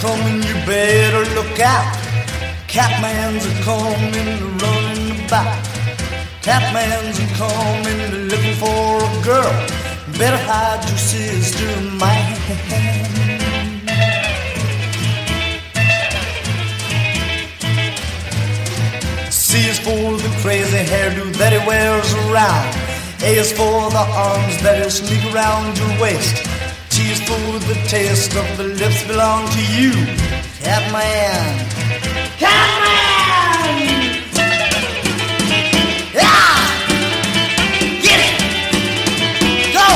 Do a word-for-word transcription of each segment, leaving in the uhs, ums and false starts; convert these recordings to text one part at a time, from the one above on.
coming, you better look out. Catman's a coming, running about. Catman's a coming, looking for a girl. Better hide your sister, man. C is for the crazy hairdo that he wears around. A is for the arms that he'll sneak around your waist. T is for the taste of the lips belong to you. Catman. Catman! Yeah! Get it! Go!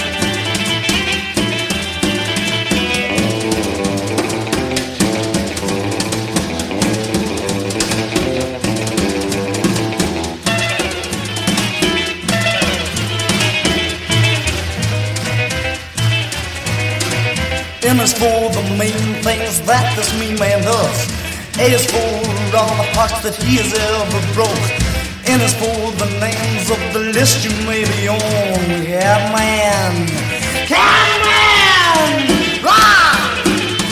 M is for the main things that this mean man does. A is for all the hearts that he has ever broke. N is for the names of the list you may be on. Catman. Catman! Rock!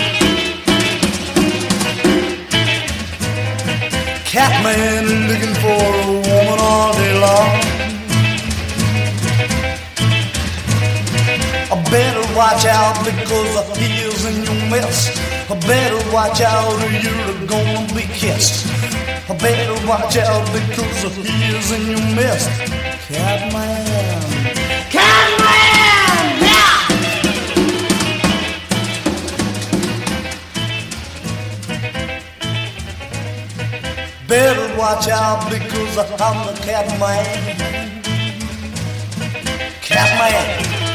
Catman looking for a woman all day long. I better watch out because he is in your mess. I better watch out or you're gonna be kissed. I better watch out because he is in your mess. Catman. Catman! Yeah! Better watch out because I'm the Catman. Catman.